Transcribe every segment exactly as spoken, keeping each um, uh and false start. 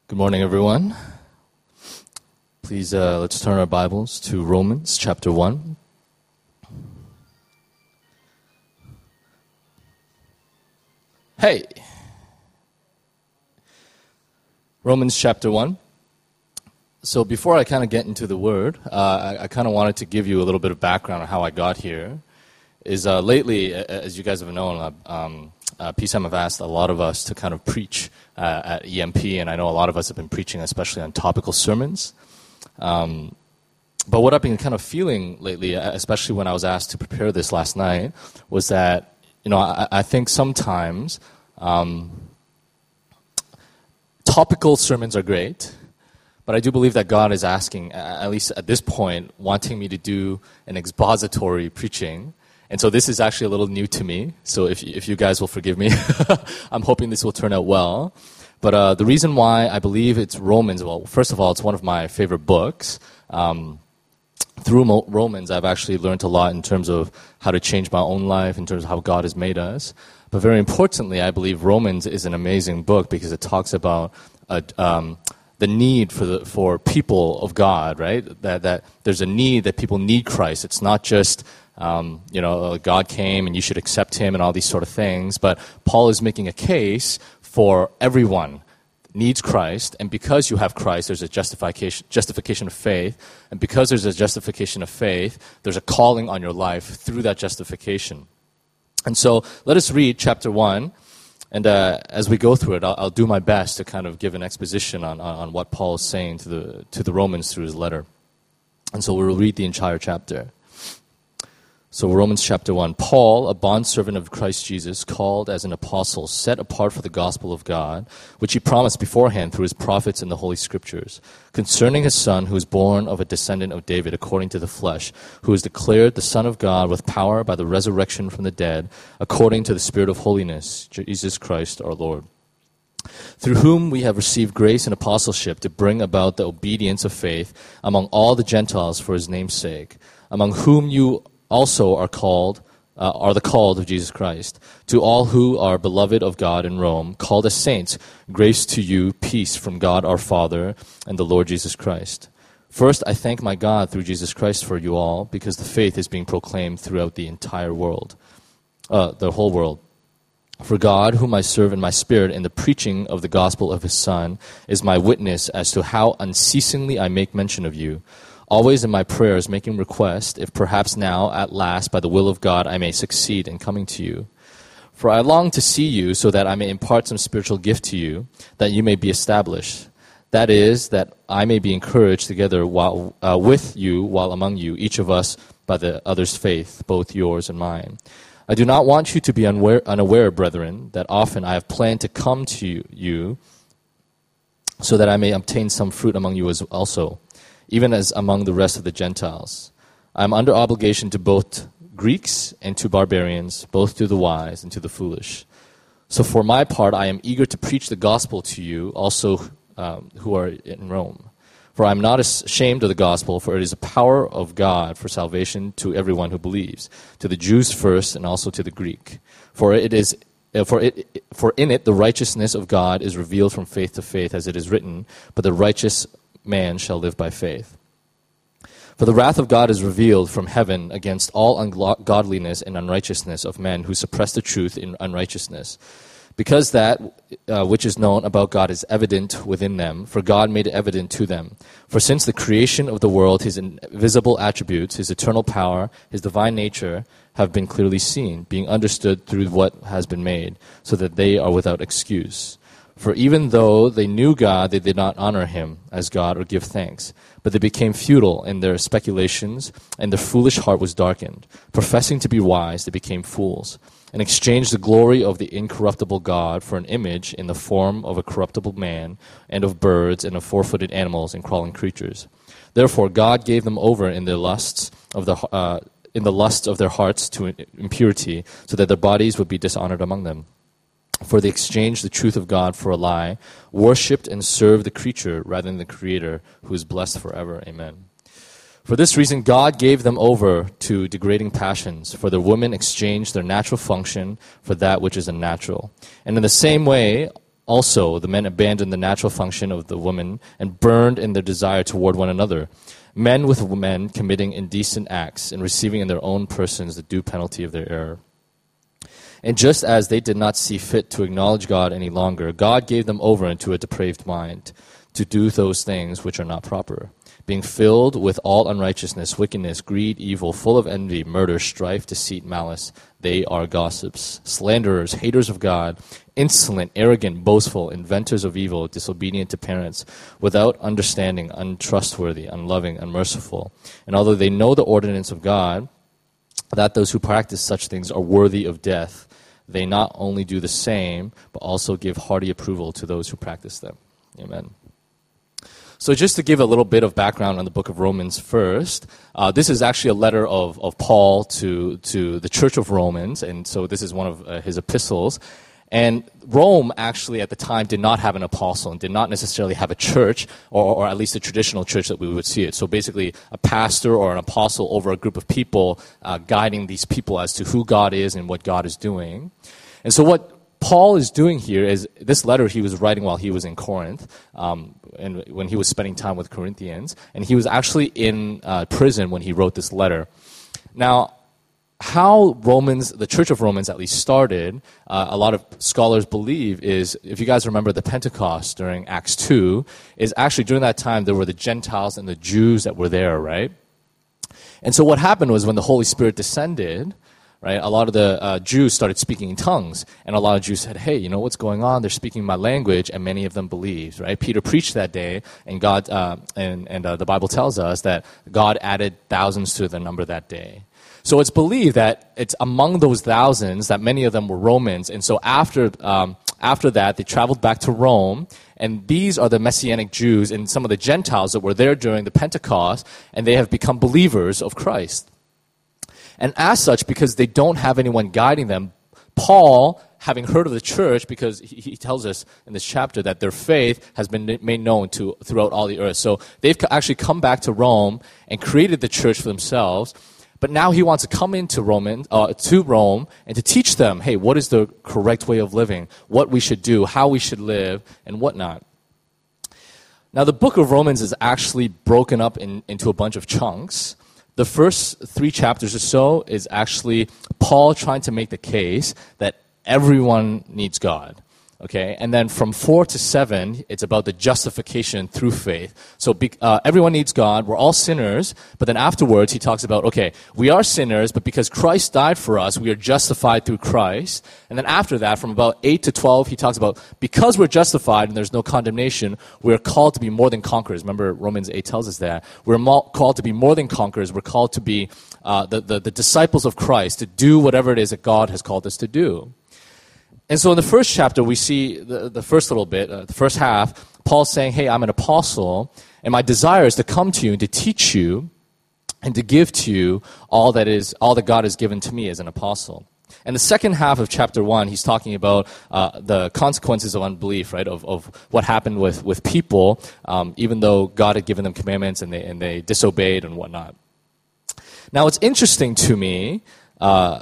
Good morning, everyone. Please, uh, let's turn our Bibles to Romans chapter one. Hey! Romans chapter one. So before I kind of get into the word, uh, I, I kind of wanted to give you a little bit of background on how I got here. Is uh, lately, as you guys have known, uh, um, uh, P S A M have asked a lot of us to kind of preach uh, at E M P, and I know a lot of us have been preaching, especially on topical sermons. Um, but what I've been kind of feeling lately, especially when I was asked to prepare this last night, was that, you know, I, I think sometimes um, topical sermons are great, but I do believe that God is asking, at least at this point, wanting me to do an expository preaching. And so this is actually a little new to me, so if if you guys will forgive me, I'm hoping this will turn out well. But uh, the reason why I believe it's Romans, well, first of all, it's one of my favorite books. Um, through Mo- Romans, I've actually learned a lot in terms of how to change my own life, in terms of how God has made us. But very importantly, I believe Romans is an amazing book because it talks about a, um, the need for the, for people of God, right? That that there's a need that people need Christ. It's not just Um, you know, God came and you should accept Him and all these sort of things. But Paul is making a case for everyone needs Christ, and because you have Christ, there's a justification justification of faith, and because there's a justification of faith, there's a calling on your life through that justification. And so, let us read chapter one, and uh, as we go through it, I'll, I'll do my best to kind of give an exposition on, on, on what Paul is saying to the to the Romans through his letter. And so we'll read the entire chapter. So Romans chapter one, Paul, a bondservant of Christ Jesus, called as an apostle, set apart for the gospel of God, which he promised beforehand through his prophets in the Holy Scriptures, concerning his Son, who is born of a descendant of David according to the flesh, who is declared the Son of God with power by the resurrection from the dead, according to the Spirit of holiness, Jesus Christ our Lord, through whom we have received grace and apostleship to bring about the obedience of faith among all the Gentiles for his name's sake, among whom you also are called, uh, are the called of Jesus Christ. To all who are beloved of God in Rome, called as saints, grace to you, peace from God our Father and the Lord Jesus Christ. First, I thank my God through Jesus Christ for you all, because the faith is being proclaimed throughout the entire world, uh, the whole world. For God, whom I serve in my spirit in the preaching of the gospel of his Son, is my witness as to how unceasingly I make mention of you, always in my prayers making request, if perhaps now, at last, by the will of God, I may succeed in coming to you. For I long to see you so that I may impart some spiritual gift to you, that you may be established. That is, that I may be encouraged together while uh, with you while among you, each of us by the other's faith, both yours and mine. I do not want you to be unaware, unaware, brethren, that often I have planned to come to you, you so that I may obtain some fruit among you as also, even as among the rest of the Gentiles. I am under obligation to both Greeks and to barbarians, both to the wise and to the foolish. So for my part, I am eager to preach the gospel to you also um, who are in Rome. For I am not ashamed of the gospel, for it is the power of God for salvation to everyone who believes, to the Jews first and also to the Greek. For it is For it, for in it the righteousness of God is revealed from faith to faith, as it is written, but the righteous man shall live by faith. For the wrath of God is revealed from heaven against all ungodliness and unrighteousness of men who suppress the truth in unrighteousness, because that uh, which is known about God is evident within them, for God made it evident to them. For since the creation of the world, his invisible attributes, his eternal power, his divine nature, have been clearly seen, being understood through what has been made, so that they are without excuse. For even though they knew God, they did not honor him as God or give thanks. But they became futile in their speculations, and their foolish heart was darkened. Professing to be wise, they became fools, and exchanged the glory of the incorruptible God for an image in the form of a corruptible man, and of birds, and of four-footed animals, and crawling creatures. Therefore God gave them over in the lusts of the uh, in the lusts of their hearts to impurity, so that their bodies would be dishonored among them. For they exchanged the truth of God for a lie, worshipped and served the creature rather than the Creator, who is blessed forever. Amen. For this reason, God gave them over to degrading passions, for their women exchanged their natural function for that which is unnatural. And in the same way, Also, the men abandoned the natural function of the woman and burned in their desire toward one another, men with men committing indecent acts and receiving in their own persons the due penalty of their error. And just as they did not see fit to acknowledge God any longer, God gave them over into a depraved mind to do those things which are not proper, being filled with all unrighteousness, wickedness, greed, evil, full of envy, murder, strife, deceit, malice. They are gossips, slanderers, haters of God, insolent, arrogant, boastful, inventors of evil, disobedient to parents, without understanding, untrustworthy, unloving, unmerciful. And although they know the ordinance of God, that those who practice such things are worthy of death, they not only do the same, but also give hearty approval to those who practice them. Amen. So just to give a little bit of background on the book of Romans first, uh, this is actually a letter of, of Paul to, to the church of Romans, and so this is one of uh, his epistles. And Rome actually at the time did not have an apostle and did not necessarily have a church, or, or at least a traditional church that we would see it. So basically a pastor or an apostle over a group of people uh, guiding these people as to who God is and what God is doing. And so what Paul is doing here is, this letter he was writing while he was in Corinth, um, and when he was spending time with Corinthians, and he was actually in uh, prison when he wrote this letter. Now, how Romans, the Church of Romans at least started, uh, a lot of scholars believe is, if you guys remember the Pentecost during Acts two, is actually during that time there were the Gentiles and the Jews that were there, right? And so what happened was when the Holy Spirit descended, right, a lot of the uh, Jews started speaking in tongues, and a lot of Jews said, hey, you know what's going on? They're speaking my language, and many of them believed, right? Peter preached that day, and God, uh, and, and uh, the Bible tells us that God added thousands to the number that day. So it's believed that it's among those thousands that many of them were Romans, and so after um, after that, they traveled back to Rome, and these are the Messianic Jews and some of the Gentiles that were there during the Pentecost, and they have become believers of Christ. And as such, because they don't have anyone guiding them, Paul, having heard of the church, because he, he tells us in this chapter that their faith has been made known to throughout all the earth. So they've actually come back to Rome and created the church for themselves. But now he wants to come into Roman, uh, to Rome and to teach them, hey, what is the correct way of living, what we should do, how we should live, and whatnot. Now, the book of Romans is actually broken up in, into a bunch of chunks. The first three chapters or so is actually Paul trying to make the case that everyone needs God. Okay, and then from four to seven, it's about the justification through faith. So be, uh, everyone needs God. We're all sinners. But then afterwards, he talks about, okay, we are sinners, but because Christ died for us, we are justified through Christ. And then after that, from about eight to twelve, he talks about because we're justified and there's no condemnation, we're called to be more than conquerors. Remember, Romans eight tells us that. We're mo- called to be more than conquerors. We're called to be uh, the, the, the disciples of Christ, to do whatever it is that God has called us to do. And so in the first chapter, we see the, the first little bit, uh, the first half, Paul's saying, hey, I'm an apostle, and my desire is to come to you and to teach you and to give to you all that is, all that God has given to me as an apostle. And the second half of chapter one, he's talking about uh, the consequences of unbelief, right, of, of what happened with, with people, um, even though God had given them commandments and they, and they disobeyed and whatnot. Now, it's interesting to me, uh,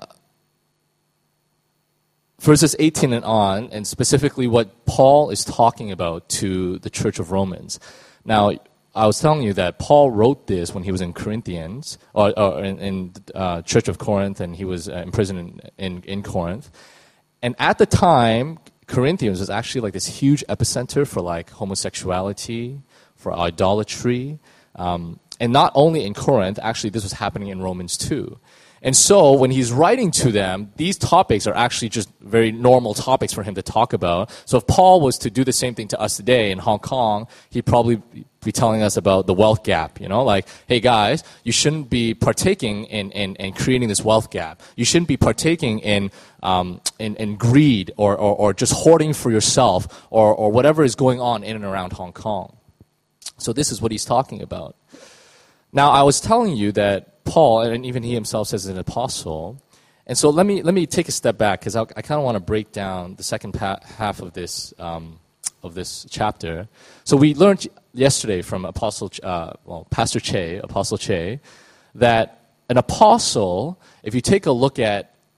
verses eighteen and on, and specifically what Paul is talking about to the church of Romans. Now, I was telling you that Paul wrote this when he was in Corinthians, or, or in, in uh, Church of Corinth, and he was uh, in prison in, in, in Corinth. And at the time, Corinthians was actually like this huge epicenter for like homosexuality, for idolatry. Um, and not only in Corinth, actually this was happening in Romans too. And so when he's writing to them, these topics are actually just very normal topics for him to talk about. So if Paul was to do the same thing to us today in Hong Kong, he'd probably be telling us about the wealth gap, you know, like, hey guys, you shouldn't be partaking in, in, in creating this wealth gap. You shouldn't be partaking in, um, in, in greed or, or, or just hoarding for yourself or, or whatever is going on in and around Hong Kong. So this is what he's talking about. Now, I was telling you that Paul, and even he himself says an apostle, and so let me let me take a step back because I, I kind of want to break down the second pa- half of this um, of this chapter. So we learned yesterday from Apostle, uh, well, Pastor Che, Apostle Che, that an apostle, if you take a look at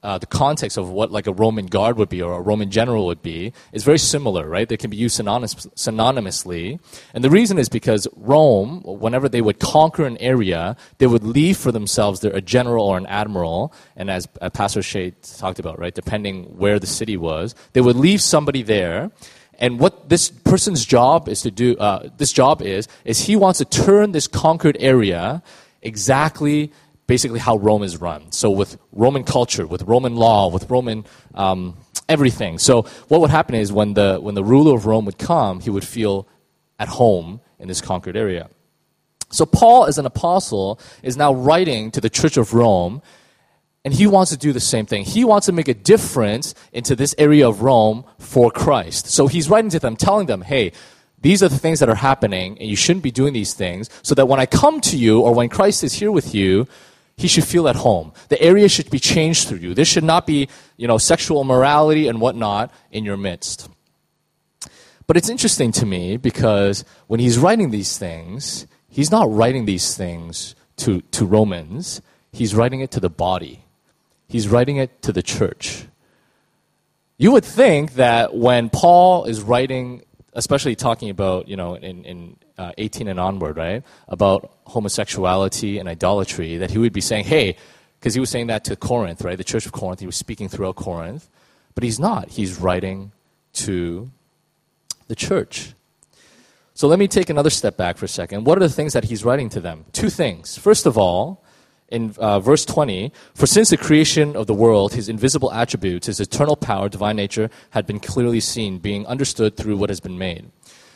uh, the context of what like a Roman guard would be or a Roman general would be is very similar, right? They can be used synonymous, synonymously. And the reason is because Rome, whenever they would conquer an area, they would leave for themselves their, a general or an admiral. And as uh, Pastor Shea talked about, right, depending where the city was, they would leave somebody there. And what this person's job is to do, uh, this job is, is he wants to turn this conquered area exactly basically how Rome is run. So with Roman culture, with Roman law, with Roman um, everything. So what would happen is when the when the ruler of Rome would come, he would feel at home in this conquered area. So Paul, as an apostle, is now writing to the Church of Rome, and he wants to do the same thing. He wants to make a difference into this area of Rome for Christ. So he's writing to them, telling them, hey, these are the things that are happening, and you shouldn't be doing these things, so that when I come to you, or when Christ is here with you, he should feel at home. The area should be changed through you. There should not be, you know, sexual immorality and whatnot in your midst. But it's interesting to me because when he's writing these things, he's not writing these things to, to Romans. He's writing it to the body. He's writing it to the church. You would think that when Paul is writing, especially talking about, you know, in, in uh, eighteen and onward, right, about homosexuality and idolatry, that he would be saying, hey, because he was saying that to Corinth, right, the church of Corinth, he was speaking throughout Corinth, but he's not. He's writing to the church. So let me take another step back for a second. What are the things that he's writing to them? Two things. First of all, in uh, verse twenty, for since the creation of the world, his invisible attributes, his eternal power, divine nature, had been clearly seen, being understood through what has been made.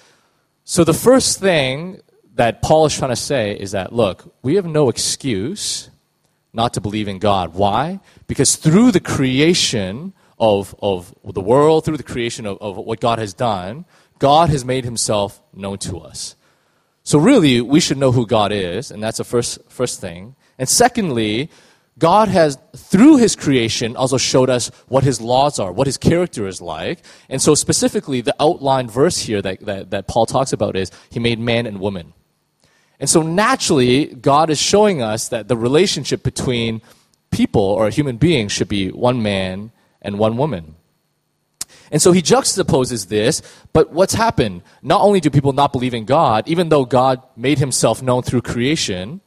So the first thing that Paul is trying to say is that, look, we have no excuse not to believe in God. Why? Because through the creation of, of the world, through the creation of, of what God has done, God has made himself known to us. So really, we should know who God is, and that's the first, first thing. And secondly, God has, through his creation, also showed us what his laws are, what his character is like. And so specifically, the outline verse here that, that, that Paul talks about is, he made man and woman. And so naturally, God is showing us that the relationship between people or human beings should be one man and one woman. And so he juxtaposes this, but what's happened? Not only do people not believe in God, even though God made himself known through creation,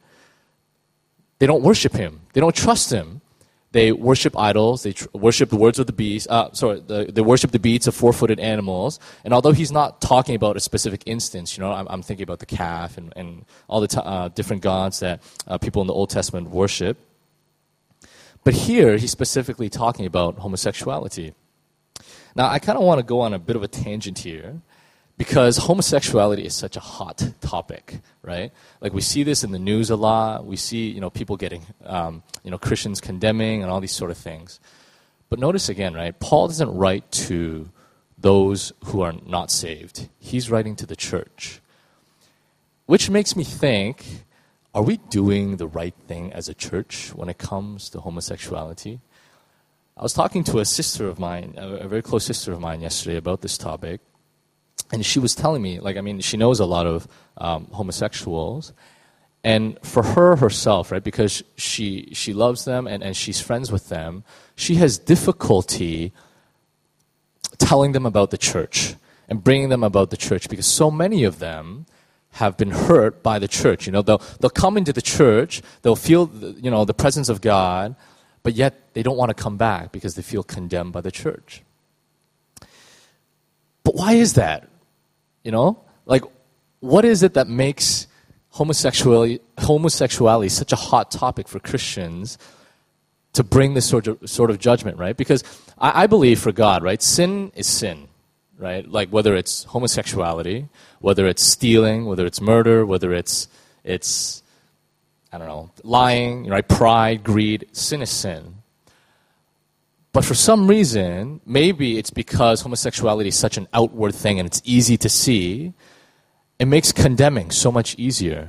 they don't worship him. They don't trust him. They worship idols. They tr- worship the words of the beast. Uh, sorry, the, they worship the beasts of four-footed animals. And although he's not talking about a specific instance, you know, I'm, I'm thinking about the calf and, and all the t- uh, different gods that uh, people in the Old Testament worship. But here, he's specifically talking about homosexuality. Now, I kind of want to go on a bit of a tangent here, because homosexuality is such a hot topic, right? Like we see this in the news a lot. We see, you know, people getting, um, you know, Christians condemning and all these sort of things. But notice again, right? Paul doesn't write to those who are not saved. He's writing to the church, which makes me think, are we doing the right thing as a church when it comes to homosexuality? I was talking to a sister of mine, a very close sister of mine yesterday about this topic. And she was telling me, like, I mean, she knows a lot of um, homosexuals. And for her herself, right, because she she loves them and, and she's friends with them, she has difficulty telling them about the church and bringing them about the church, because so many of them have been hurt by the church. You know, they'll, they'll come into the church, they'll feel, you know, the presence of God, but yet they don't want to come back because they feel condemned by the church. But why is that? You know, like, what is it that makes homosexuality, homosexuality such a hot topic for Christians to bring this sort of, sort of judgment, right? Because I, I believe for God, right, sin is sin, right? Like whether it's homosexuality, whether it's stealing, whether it's murder, whether it's, it's I don't know, lying, right, pride, greed, sin is sin. But for some reason, maybe it's because homosexuality is such an outward thing and it's easy to see, it makes condemning so much easier.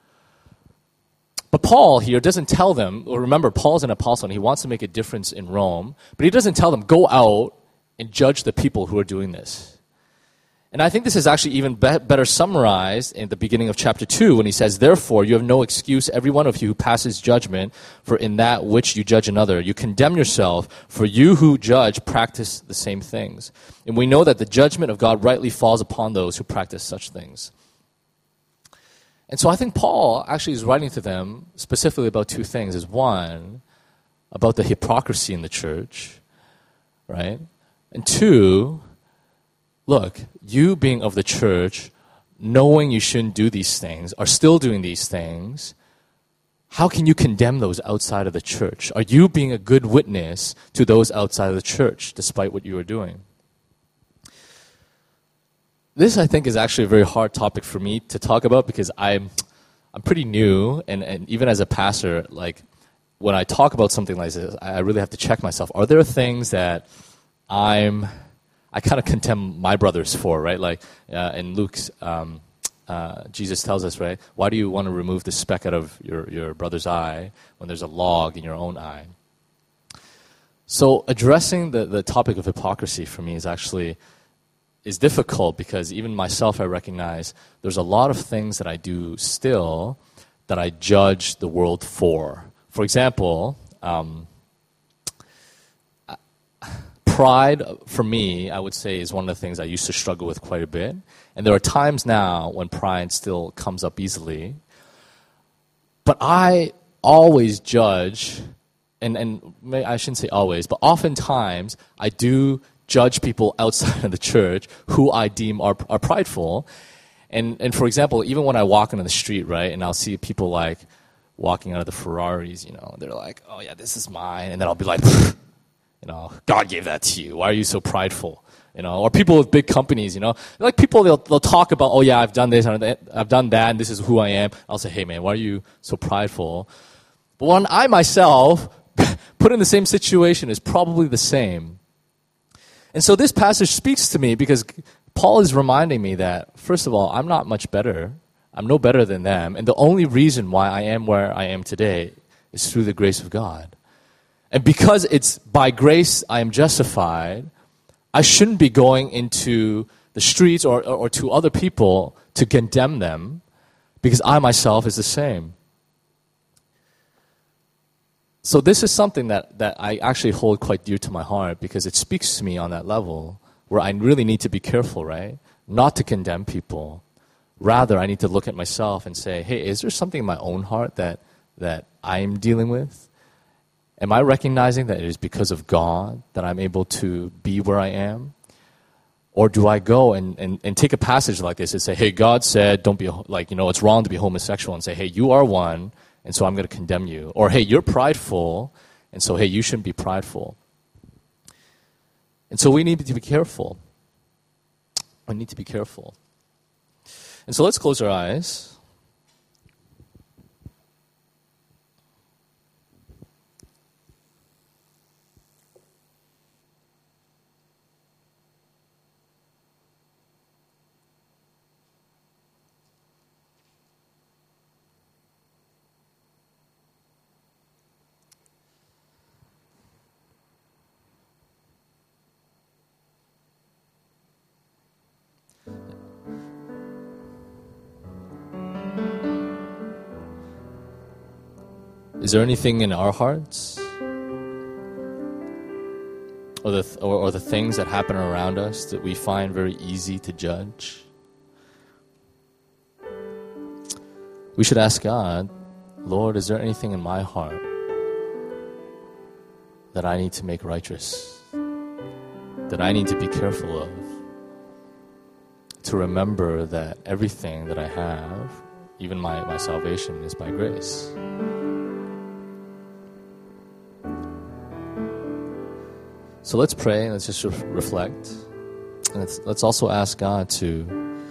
But Paul here doesn't tell them, well, remember, Paul's an apostle and he wants to make a difference in Rome, but he doesn't tell them, go out and judge the people who are doing this. And I think this is actually even be- better summarized in the beginning of chapter two when he says, "Therefore, you have no excuse, every one of you who passes judgment, for in that which you judge another, you condemn yourself, for you who judge practice the same things. And we know that the judgment of God rightly falls upon those who practice such things." And so I think Paul actually is writing to them specifically about two things. Is one, about the hypocrisy in the church, right? And two, look, you being of the church, knowing you shouldn't do these things, are still doing these things, how can you condemn those outside of the church? Are you being a good witness to those outside of the church, despite what you are doing? This, I think, is actually a very hard topic for me to talk about because I'm, I'm pretty new, and, and even as a pastor, like, when I talk about something like this, I really have to check myself. Are there things that I'm, I kind of condemn my brothers for, right? Like uh, in Luke's, um, uh, Jesus tells us, right? Why do you want to remove the speck out of your, your brother's eye when there's a log in your own eye? So addressing the, the topic of hypocrisy for me is actually, is difficult because even myself, I recognize there's a lot of things that I do still that I judge the world for. For example, um, pride for me, I would say, is one of the things I used to struggle with quite a bit. And there are times now when pride still comes up easily. But I always judge, and, and I shouldn't say always, but oftentimes I do judge people outside of the church who I deem are, are prideful. And, and for example, even when I walk into the street, right, and I'll see people like, walking out of the Ferraris, you know, they're like, "Oh yeah, this is mine," and then I'll be like, you know, "God gave that to you. Why are you so prideful?" You know, or people with big companies, you know, like people they'll they'll talk about, "Oh yeah, I've done this, I've done that, and this is who I am." I'll say, "Hey man, why are you so prideful?" But when I myself put in the same situation, is probably the same. And so this passage speaks to me because Paul is reminding me that first of all, I'm not much better. I'm no better than them. And the only reason why I am where I am today is through the grace of God. And because it's by grace I am justified, I shouldn't be going into the streets or, or, or to other people to condemn them because I myself is the same. So this is something that, that I actually hold quite dear to my heart because it speaks to me on that level where I really need to be careful, right? Not to condemn people. Rather, I need to look at myself and say, hey, is there something in my own heart that, that I'm dealing with? Am I recognizing that it is because of God that I'm able to be where I am? Or do I go and, and, and take a passage like this and say, hey, God said, don't be, like, you know, it's wrong to be homosexual, and say, hey, you are one, and so I'm going to condemn you. Or, hey, you're prideful, and so, hey, you shouldn't be prideful. And so we need to be careful. We need to be careful. And so let's close our eyes. Is there anything in our hearts or the, th- or, or the things that happen around us that we find very easy to judge? We should ask God, Lord, is there anything in my heart that I need to make righteous, that I need to be careful of, to remember that everything that I have, even my, my salvation, is by grace. So let's pray and let's just re- reflect. And let's, let's also ask God to,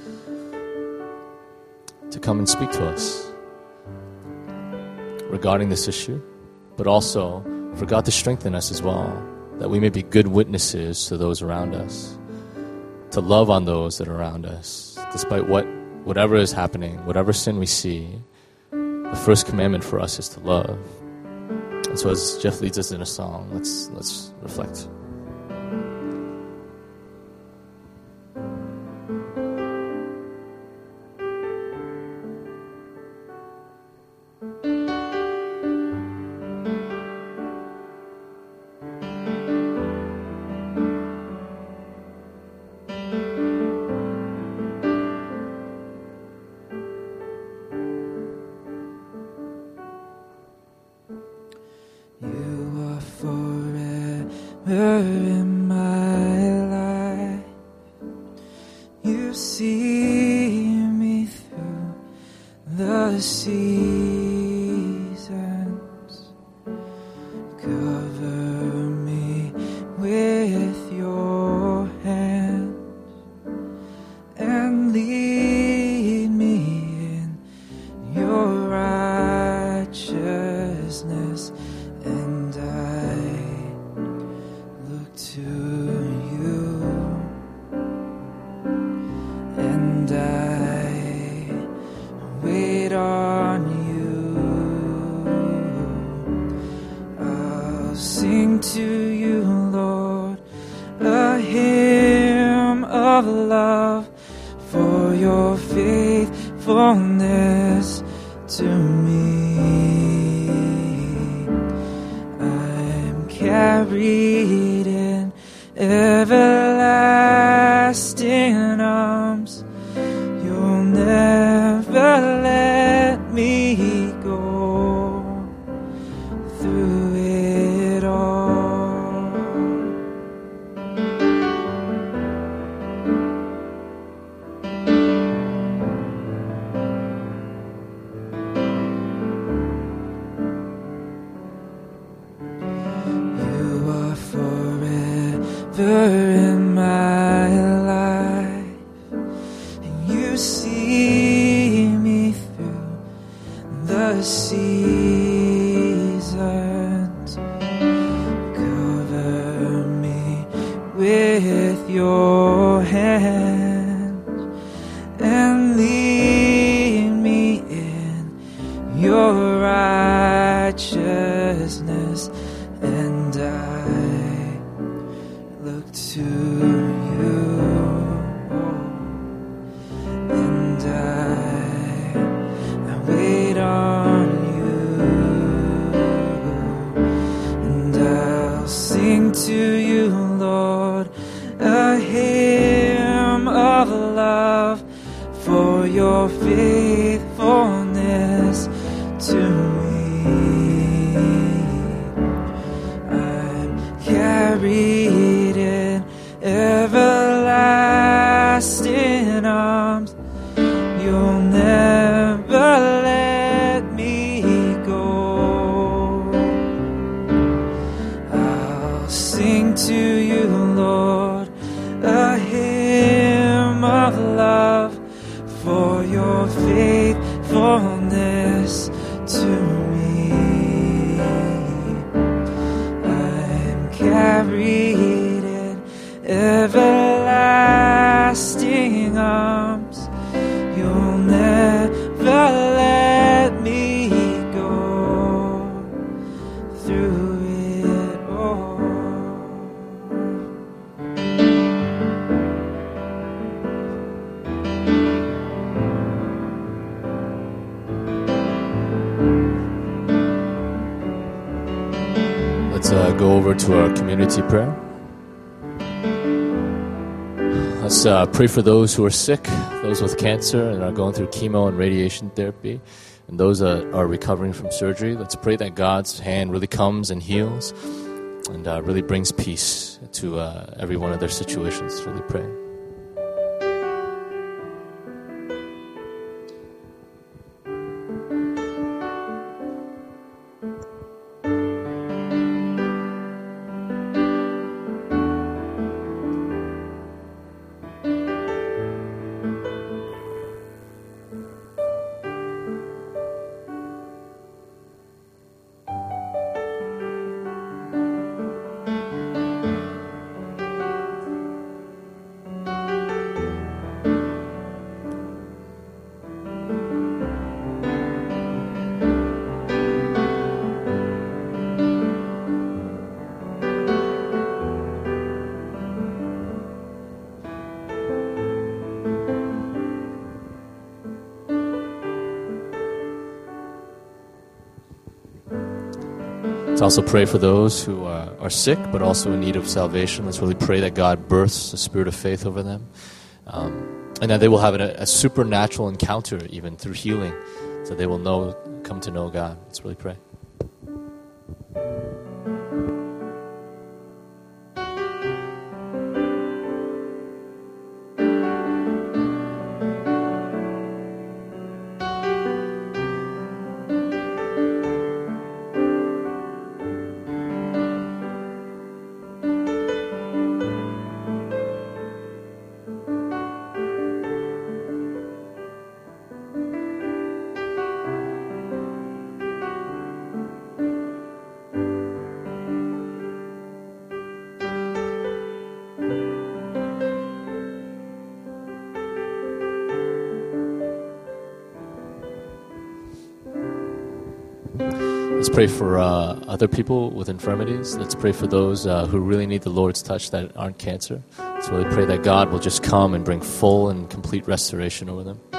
to come and speak to us regarding this issue, but also for God to strengthen us as well, that we may be good witnesses to those around us, to love on those that are around us, despite what whatever is happening, whatever sin we see. The first commandment for us is to love. And so as Jeff leads us in a song, let's let's reflect. in my life. You see me through the seasons. Cover me with your hand and lead me in your righteousness. And I look to you, and I wait on you. I'll sing to you, Lord, a hymn of love for your faithfulness to me. I'm carried in everlasting arms. You'll never let me go through it all. You are forever in my life, and you see me through the seasons. Cover me with your hand and lead me in your righteousness. And I look to you, and I, I wait on you, and I'll sing to you, Lord, a hymn of love for your faithfulness to me. Carried in everlasting arms. You'll never let me go. I'll sing to you, Lord, a hymn of love for your faithfulness to me. Carried in everlasting arms. You'll never let me go through it all. Let's uh, go over to our community prayer. Let's uh, pray for those who are sick, those with cancer and are going through chemo and radiation therapy, and those that are recovering from surgery. Let's pray that God's hand really comes and heals and uh, really brings peace to uh, every one of their situations. Let's really pray. Let's also pray for those who uh, are sick but also in need of salvation. Let's really pray that God births the spirit of faith over them, um, and that they will have a, a supernatural encounter even through healing, so they will know, come to know God. Let's really pray. let's pray for uh, other people with infirmities. Let's pray for those uh, who really need the Lord's touch that aren't cancer. Let's really pray that God will just come and bring full and complete restoration over them.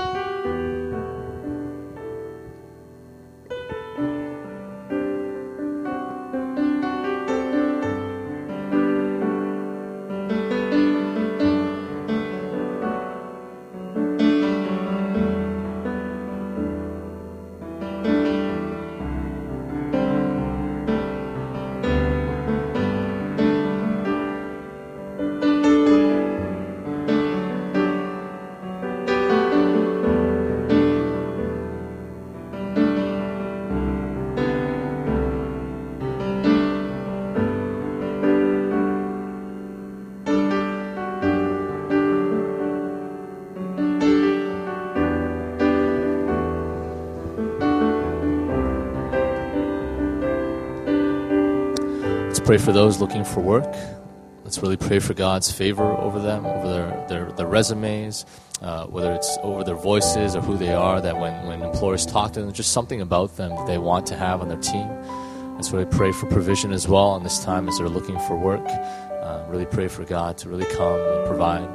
Pray for those looking for work. Let's really pray for God's favor over them, over their, their, their resumes, uh, whether it's over their voices or who they are, that when, when employers talk to them, just something about them that they want to have on their team. Let's really pray for provision as well in this time as they're looking for work. Uh, really pray for God to really come and provide.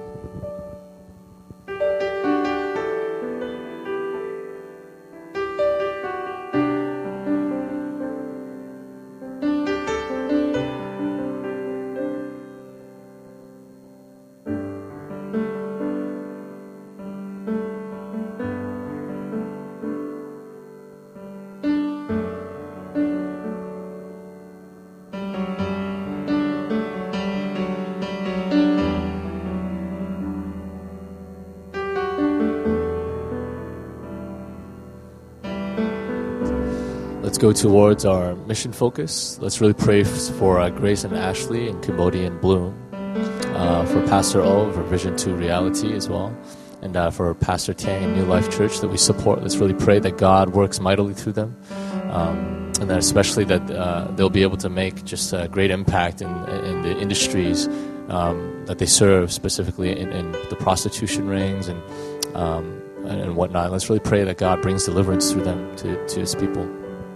Let's go towards our mission focus. Let's really pray for uh, Grace and Ashley in Cambodia and Bloom, uh, for Pastor O for Vision to Reality as well, and uh, for Pastor Tang and New Life Church that we support. Let's really pray that God works mightily through them, um, and that especially that uh, they'll be able to make just a great impact in, in the industries um, that they serve, specifically in, in the prostitution rings and, um, and and whatnot. Let's really pray that God brings deliverance through them to, to His people.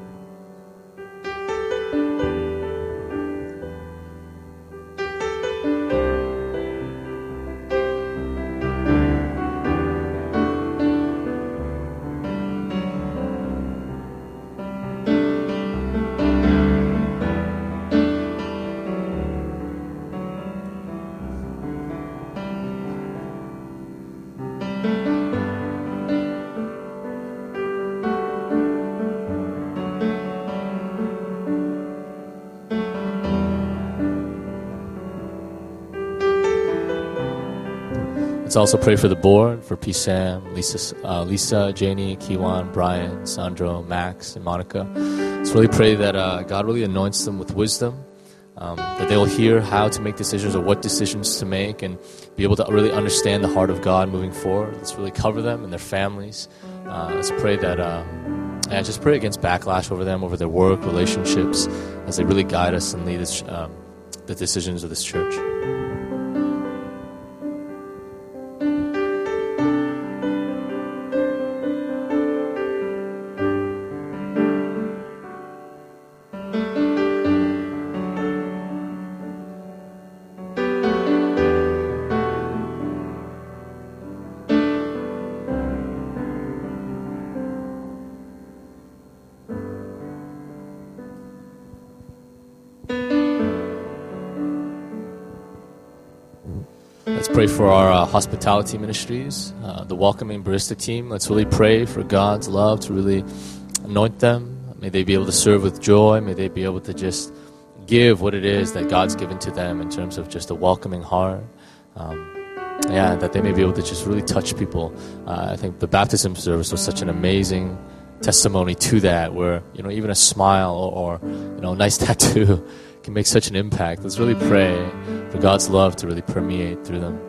Let's also pray for the board, for P. Sam, Lisa, uh, Lisa, Janie, Kiwan, Brian, Sandro, Max, and Monica. Let's really pray that uh, God really anoints them with wisdom, um, that they will hear how to make decisions or what decisions to make, and be able to really understand the heart of God moving forward. Let's really cover them and their families. Uh, let's pray that, uh, yeah, just pray against backlash over them, over their work, relationships, as they really guide us and lead us, um, the decisions of this church. Let's pray for our uh, hospitality ministries, uh, the welcoming barista team. Let's really pray for God's love to really anoint them. May they be able to serve with joy. May they be able to just give what it is that God's given to them in terms of just a welcoming heart. Um, yeah, that they may be able to just really touch people. Uh, I think the baptism service was such an amazing testimony to that, where, you know, even a smile or, or you know, a nice tattoo can make such an impact. Let's really pray for God's love to really permeate through them.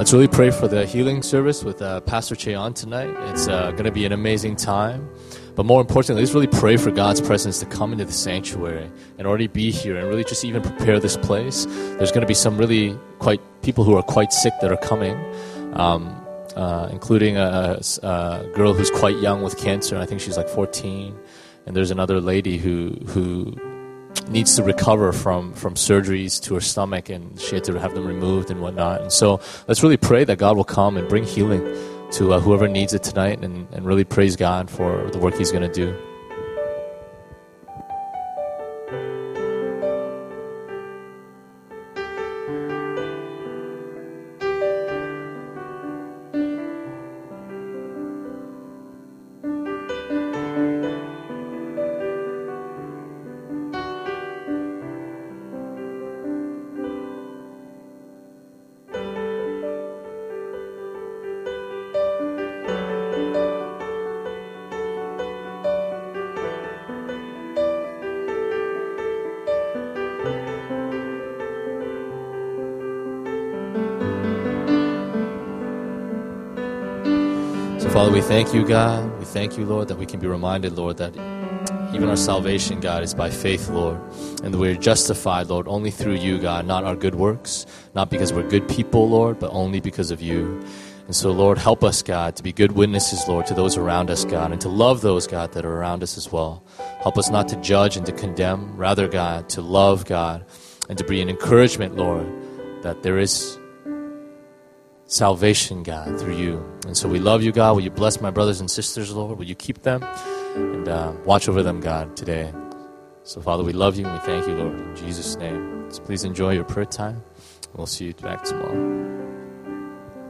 Let's really pray for the healing service with uh, Pastor Cheon tonight. It's uh, going to be an amazing time. But more importantly, let's really pray for God's presence to come into the sanctuary and already be here and really just even prepare this place. There's going to be some really quite people who are quite sick that are coming, um, uh, including a, a girl who's quite young with cancer. I think she's like fourteen. And there's another lady who who needs to recover from, from surgeries to her stomach, and she had to have them removed and whatnot. And so let's really pray that God will come and bring healing to uh, whoever needs it tonight, and, and really praise God for the work He's going to do. Father, we thank you, God. We thank you, Lord, that we can be reminded, Lord, that even our salvation, God, is by faith, Lord, and that we're justified, Lord, only through you, God, not our good works, not because we're good people, Lord, but only because of you. And so, Lord, help us, God, to be good witnesses, Lord, to those around us, God, and to love those, God, that are around us as well. Help us not to judge and to condemn, rather, God, to love, God, and to be an encouragement, Lord, that there is salvation, God, through you. And so we love you, God. Will you bless my brothers and sisters, Lord? Will you keep them and uh, watch over them, God, today? So, Father, we love you and we thank you, Lord, in Jesus' name. So please enjoy your prayer time. We'll see you back tomorrow.